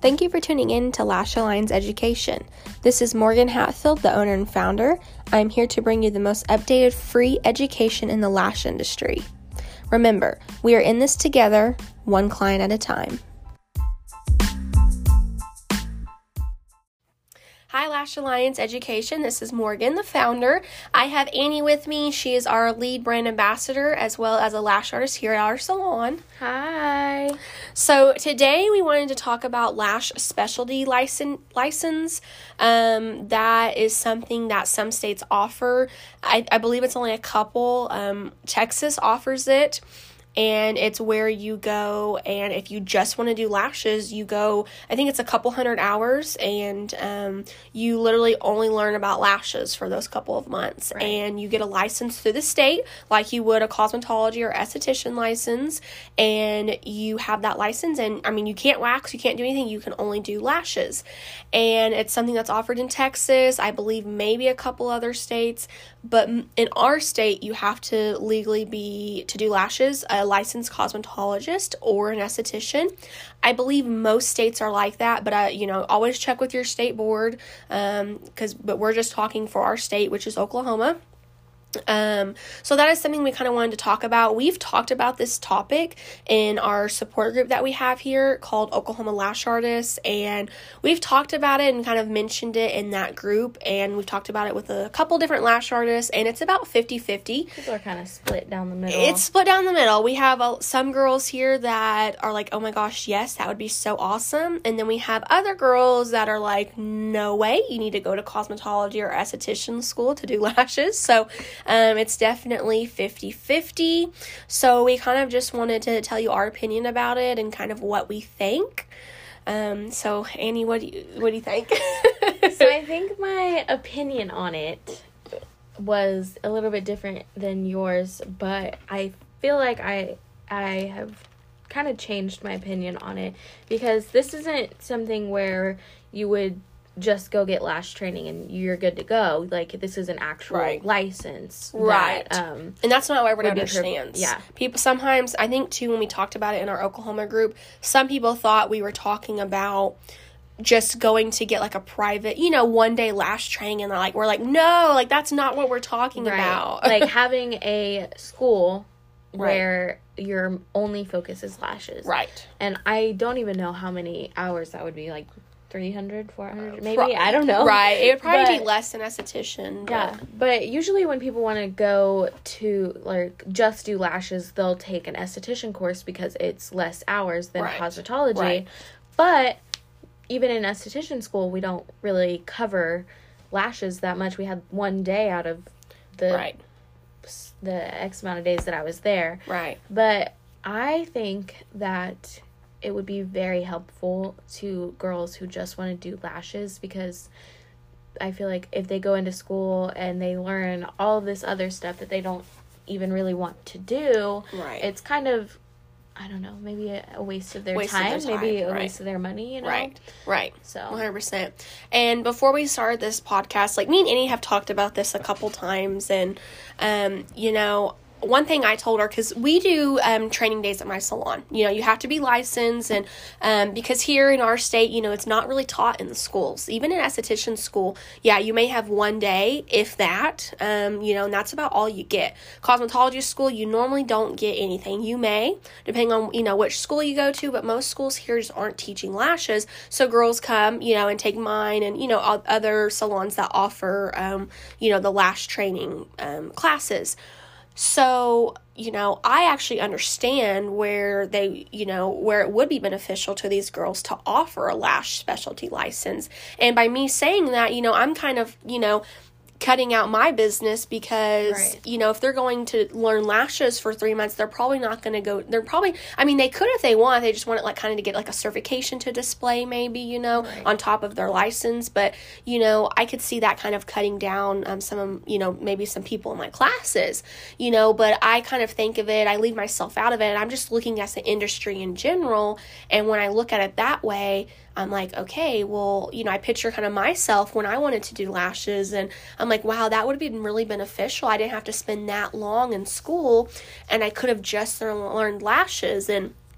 Thank you for tuning in to Lash Alliance Education. This is Morgan Hatfield, the owner and founder. I'm here to bring you the most updated free education in the lash industry. Remember, we are in this together, one client at a time. Hi, Lash Alliance Education. This is Morgan, the founder. I have Annie with me. She is our lead brand ambassador as well as a lash artist here at our salon. Hi. So today we wanted to talk about lash specialty license. That is something that some states offer. I believe it's only a couple. Texas offers it. And it's where you go, and if you just want to do lashes, you go, I think it's a couple 100 hours, and you literally only learn about lashes for those couple of months. Right. And you get a license through the state, like you would a cosmetology or esthetician license, and you have that license, and I mean, you can't wax, you can't do anything, you can only do lashes. And it's something that's offered in Texas, I believe maybe a couple other states, but in our state, you have to legally be, to do lashes, a licensed cosmetologist or an esthetician. I believe most states are like that, but always check with your state board, but we're just talking for our state, which is Oklahoma. So that is something we kind of wanted to talk about. We've talked about this topic in our support group that we have here called Oklahoma Lash Artists, and we've talked about it and kind of mentioned it in that group, and we've talked about it with a couple different lash artists, and it's about 50-50. People are kind of split down the middle. It's split down the middle. We have some girls here that are like, oh my gosh, yes, that would be so awesome, and then we have other girls that are like, no way, you need to go to cosmetology or esthetician school to do lashes. So it's definitely 50-50. So we kind of just wanted to tell you our opinion about it and kind of what we think. So Annie, what do you think? So I think my opinion on it was a little bit different than yours, but I feel like I have kind of changed my opinion on it, because this isn't something where you would just go get lash training and you're good to go. Like, this is an actual license. Right. That, and that's not what everyone understands. Yeah. People sometimes, I think too, when we talked about it in our Oklahoma group, some people thought we were talking about just going to get like a private, one day lash training, and we're like, no, like that's not what we're talking about. Like having a school where your only focus is lashes. Right. And I don't even know how many hours that would be, like 300, 400, maybe? I don't know. Right. It would probably be less than esthetician. Yeah. But usually when people want to go to, like, just do lashes, they'll take an esthetician course because it's less hours than cosmetology. Right. But even in esthetician school, we don't really cover lashes that much. We had one day out of the X amount of days that I was there. Right. But I think that it would be very helpful to girls who just want to do lashes, because I feel like if they go into school and they learn all of this other stuff that they don't even really want to do, it's kind of, I don't know, maybe a waste of their time, maybe a waste of their money, Right. So 100%. And before we started this podcast, like me and Annie have talked about this a couple times, and one thing I told her, because we do training days at my salon. You have to be licensed, and because here in our state, it's not really taught in the schools. Even in esthetician school, you may have one day, if that, and that's about all you get. Cosmetology school, you normally don't get anything. You may, depending on, which school you go to, but most schools here just aren't teaching lashes. So girls come, and take mine and, other salons that offer, the lash training classes. So, I actually understand where where it would be beneficial to these girls to offer a lash specialty license. And by me saying that, I'm kind of, cutting out my business, because, if they're going to learn lashes for 3 months, they're probably not going to go, they could if they want, they just want it like kind of to get like a certification to display maybe, on top of their license. But, I could see that kind of cutting down some, maybe some people in my classes, but I kind of think of it, I leave myself out of it, and I'm just looking at the industry in general. And when I look at it that way, I'm like, okay, well, I picture kind of myself when I wanted to do lashes, and I'm like, wow, that would have been really beneficial. I didn't have to spend that long in school, and I could have just learned lashes. And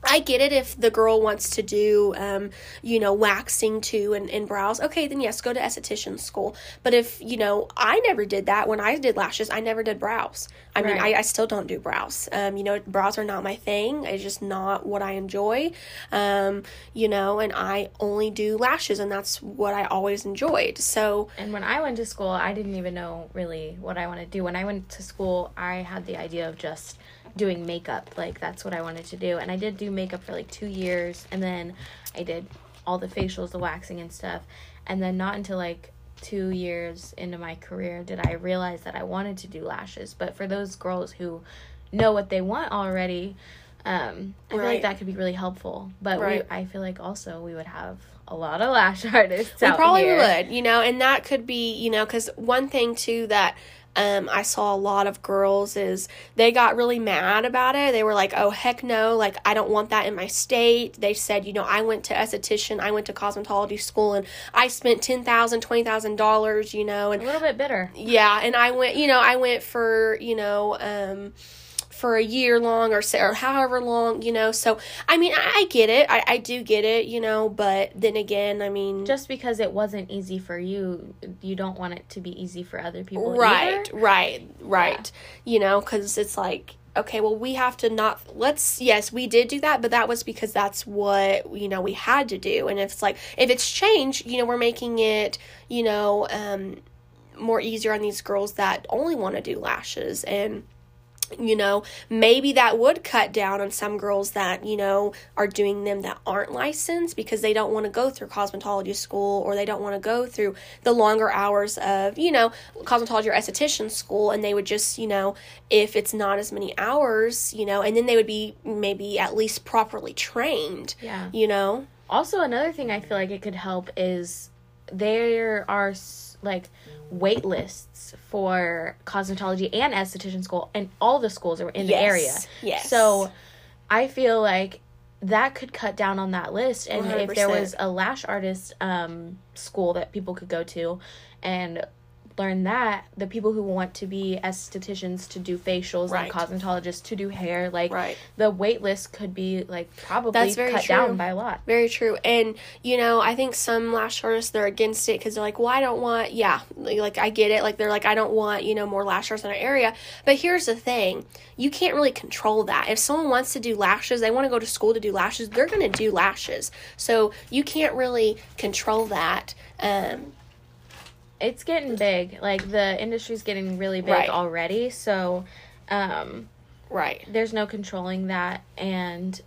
I get it if the girl wants to do, waxing too and brows. Okay, then yes, go to esthetician school. But if, I never did that. When I did lashes, I never did brows. I mean, I still don't do brows. Brows are not my thing. It's just not what I enjoy. And I only do lashes, and that's what I always enjoyed. So. And when I went to school, I didn't even know really what I wanted to do. When I went to school, I had the idea of just doing makeup. Like, that's what I wanted to do. And I did do makeup for like 2 years, and then I did all the facials, the waxing and stuff. And then not until like 2 years into my career did I realize that I wanted to do lashes. But for those girls who know what they want already, I feel like that could be really helpful. But I feel like also we would have a lot of lash artists out here. We probably would, and that could be, because one thing too that I saw a lot of girls is they got really mad about it. They were like, oh, heck no, like, I don't want that in my state. They said, I went to esthetician, I went to cosmetology school, and I spent $10,000, $20,000, and a little bit bitter. Yeah, and I went for, for a year long or however long, so, I mean, I get it, I do get it, but then again, I mean. Just because it wasn't easy for you, you don't want it to be easy for other people right, either. Right, yeah. Because it's like, okay, well, we have to yes, we did do that, but that was because that's what, we had to do, and if it's changed, we're making it, more easier on these girls that only want to do lashes, and maybe that would cut down on some girls that, are doing them that aren't licensed because they don't want to go through cosmetology school, or they don't want to go through the longer hours of, cosmetology or esthetician school, and they would just, if it's not as many hours, and then they would be maybe at least properly trained, Also, another thing I feel like it could help is there are, like, wait lists for cosmetology and esthetician school, and all the schools are in the area. Yes. So I feel like that could cut down on that list. And 100%. If there was a lash artist school that people could go to and learn that, the people who want to be estheticians to do facials and cosmetologists to do hair, the wait list could be probably cut down by a lot. Very true. And I think some lash artists, they're against it because they're like, well, I don't want, I get it, they're like, I don't want more lash artists in our area. But here's the thing, you can't really control that. If someone wants to do lashes, they want to go to school to do lashes, they're going to do lashes. So you can't really control that. It's getting big. The industry's getting really big already. So, there's no controlling that. And,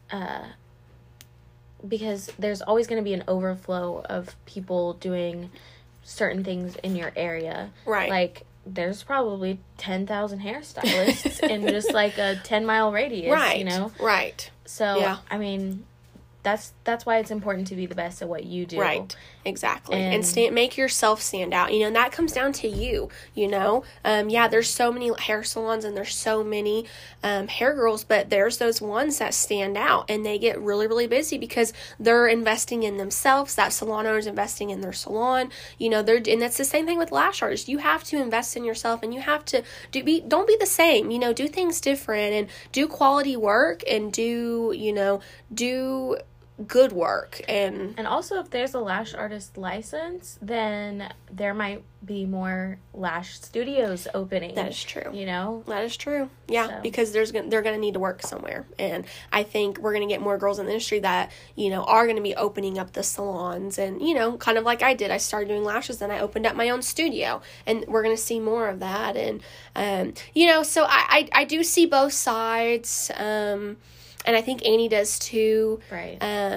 because there's always going to be an overflow of people doing certain things in your area. Right. There's probably 10,000 hairstylists in just, a 10-mile radius, Right. So, yeah. I mean, that's why it's important to be the best at what you do. Right. Exactly. And make yourself stand out, and that comes down to you, there's so many hair salons and there's so many hair girls, but there's those ones that stand out and they get really, really busy because they're investing in themselves. That salon owner is investing in their salon, and that's the same thing with lash artists. You have to invest in yourself, and you have to don't be the same, do things different and do quality work and do good work. And also, if there's a lash artist license, then there might be more lash studios opening. That is true. That is true. Yeah, so. Because they're going to need to work somewhere, and I think we're going to get more girls in the industry that are going to be opening up the salons, and kind of like I did. I started doing lashes, and I opened up my own studio, and we're going to see more of that. And so I do see both sides. And I think Annie does too. Right.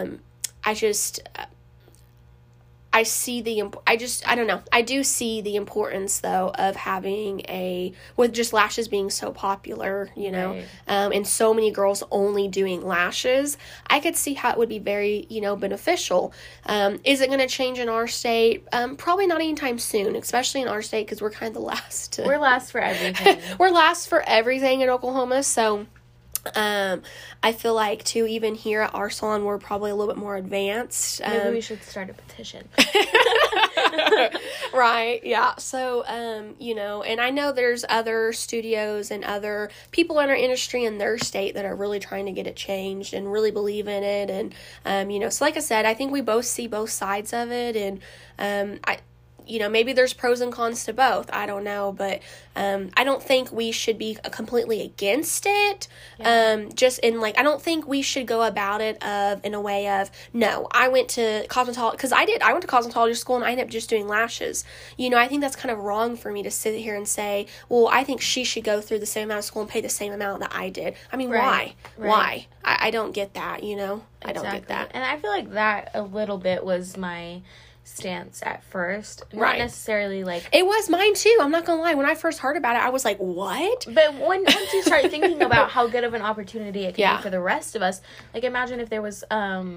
I don't know. I do see the importance, though, of having with just lashes being so popular, Right. And so many girls only doing lashes. I could see how it would be very, beneficial. Is it going to change in our state? Probably not anytime soon, especially in our state, because we're kind of the last. We're last for everything. We're last for everything in Oklahoma, so. I feel like too, even here at our salon, we're probably a little bit more advanced. Maybe we should start a petition. Right, yeah. So, you know, and I know there's other studios and other people in our industry in their state that are really trying to get it changed and really believe in it. And, you know, so like I said, I think we both see both sides of it. And, you know, maybe there's pros and cons to both. I don't know, but I don't think we should be completely against it. Yeah. Just in like, I don't think we should go about it in a way of, no, I went to cosmetology, because I went to cosmetology school and I ended up just doing lashes. You know, I think that's kind of wrong for me to sit here and say, well, I think she should go through the same amount of school and pay the same amount that I did. I mean, Right. Why? I don't get that, you know? Exactly. I don't get that. And I feel like that a little bit was my stance at first. Not necessarily like... It was mine too. I'm not gonna lie. When I first heard about it, I was like, what? But once you start thinking about how good of an opportunity it can be for the rest of us, like imagine if there was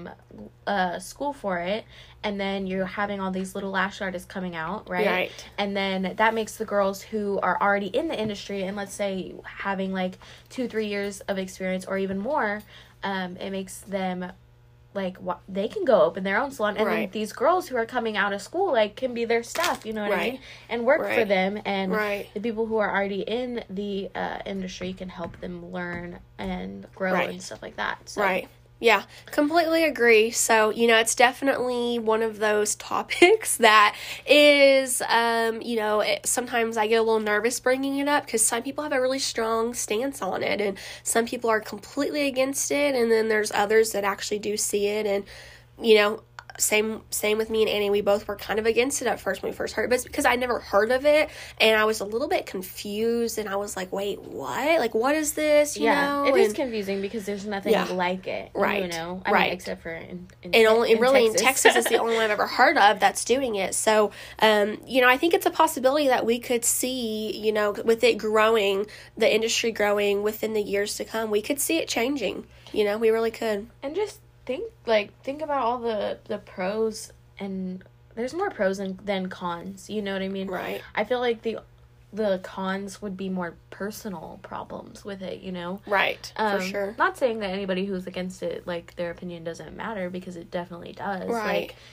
a school for it, and then you're having all these little lash artists coming out, right? And then that makes the girls who are already in the industry, and let's say having like 2-3 years of experience or even more, it makes them... like, they can go open their own salon, and then these girls who are coming out of school, like, can be their staff, you know what I mean? And work for them, and the people who are already in the industry can help them learn and grow and stuff like that. So. Yeah, completely agree. So, you know, it's definitely one of those topics that is, you know, sometimes I get a little nervous bringing it up because some people have a really strong stance on it and some people are completely against it, and then there's others that actually do see it. And, you know, same with me and Annie. We both were kind of against it at first when we first heard it, but it's because I never heard of it, and I was a little bit confused, and I was like, wait, what? Like, what is this? You know? It is confusing because there's nothing like it, you know? I mean, except for in Texas is the only one I've ever heard of that's doing it. So, you know, I think it's a possibility that we could see, you know, with it growing, the industry growing within the years to come, we could see it changing. You know, we really could. And just think about all the pros, and there's more pros than cons, you know what I mean? Right. I feel like the cons would be more personal problems with it, you know? Right, for sure. Not saying that anybody who's against it, like, their opinion doesn't matter, because it definitely does. Right. Like,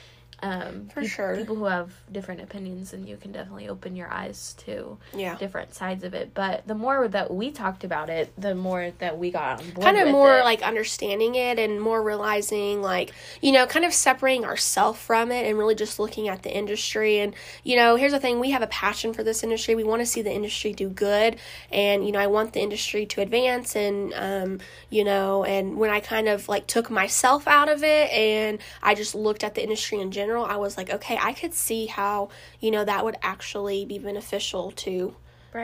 for sure. People who have different opinions, and you can definitely open your eyes to different sides of it. But the more that we talked about it, the more that we got on board kind of with more it. Like understanding it and more realizing, like, you know, kind of separating ourselves from it and really just looking at the industry. And, you know, here's the thing, we have a passion for this industry. We want to see the industry do good, and, you know, I want the industry to advance. And you know, and when I kind of like took myself out of it and I just looked at the industry in general, I was like, okay, I could see how, you know, that would actually be beneficial to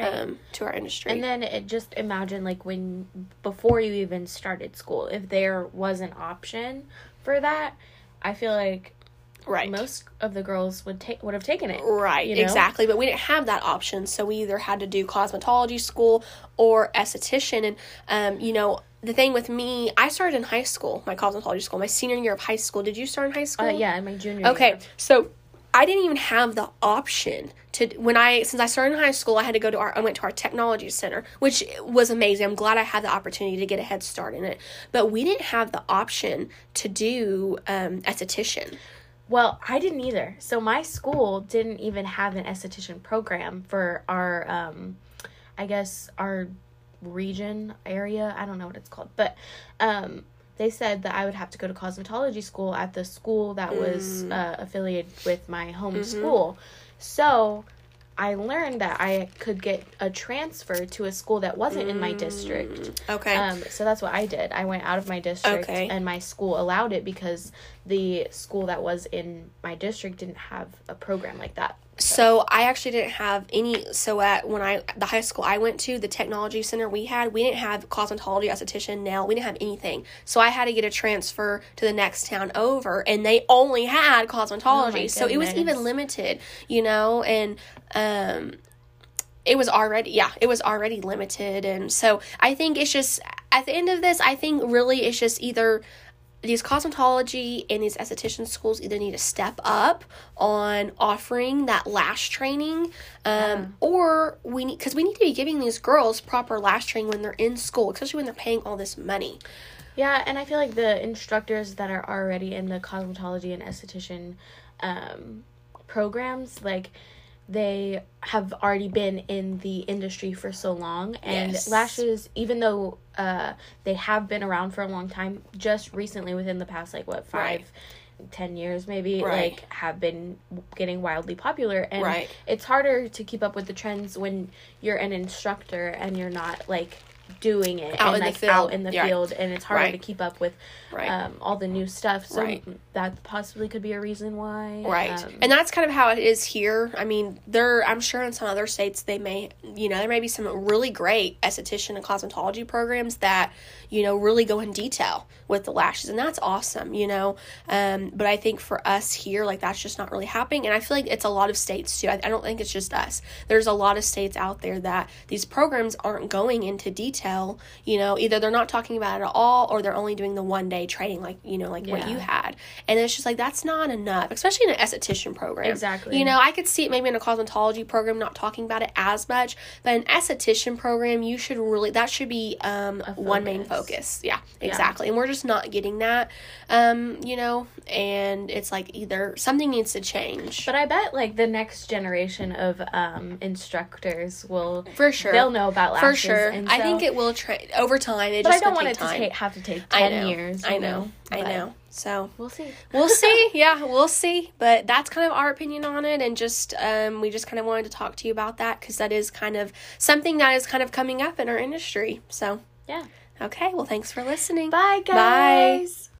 our industry. And then just imagine, like, before you even started school, if there was an option for that, I feel like most of the girls would have taken it. Right, you know? Exactly. But we didn't have that option, so we either had to do cosmetology school or esthetician. And, you know, the thing with me, I started in high school, my cosmetology school, my senior year of high school. Did you start in high school? Yeah, in my junior year. Okay, so I didn't even have the option to, since I started in high school, I had to go to I went to our technology center, which was amazing. I'm glad I had the opportunity to get a head start in it. But we didn't have the option to do esthetician. Well, I didn't either. So my school didn't even have an esthetician program for our, I guess, our region area. I don't know what it's called. But they said that I would have to go to cosmetology school at the school that was affiliated with my home school. So I learned that I could get a transfer to a school that wasn't in my district. Okay. So that's what I did. I went out of my district, and my school allowed it because the school that was in my district didn't have a program like that. So I actually didn't have any. So at the high school I went to, the technology center we didn't have cosmetology, esthetician, nail. We didn't have anything. So I had to get a transfer to the next town over, and they only had cosmetology. So it was even limited, you know, and it was already limited. And so I think it's just, at the end of this, I think really it's just either these cosmetology and these esthetician schools either need to step up on offering that lash training, or because we need to be giving these girls proper lash training when they're in school, especially when they're paying all this money. Yeah, and I feel like the instructors that are already in the cosmetology and esthetician programs, like, they have already been in the industry for so long, and lashes, even though they have been around for a long time, just recently within the past, like, 10 years maybe, like, have been getting wildly popular, and it's harder to keep up with the trends when you're an instructor and you're not, like, doing it out in the field, and it's harder to keep up with all the new stuff, so that possibly could be a reason why, and that's kind of how it is here. I mean, I'm sure in some other states there may be some really great esthetician and cosmetology programs that really go in detail with the lashes, and that's awesome, but I think for us here, like, that's just not really happening, and I feel like it's a lot of states too. I don't think it's just us. There's a lot of states out there that these programs aren't going into detail. Either they're not talking about it at all, or they're only doing the one-day training, like what you had, and it's just like, that's not enough, especially in an esthetician program. Exactly. I could see it maybe in a cosmetology program not talking about it as much, but an esthetician program, that should be one main focus. Yeah, exactly. And we're just not getting that, and it's like, either something needs to change. But I bet, like, the next generation of instructors will, for sure, they'll know about lashes. For sure. And I think it will over time. But I don't want it to have to take 10 years. I know. So we'll see. Yeah, we'll see. But that's kind of our opinion on it, and just we just kind of wanted to talk to you about that, because that is kind of something that is kind of coming up in our industry. So yeah. Okay, well, thanks for listening. Bye, guys. Bye.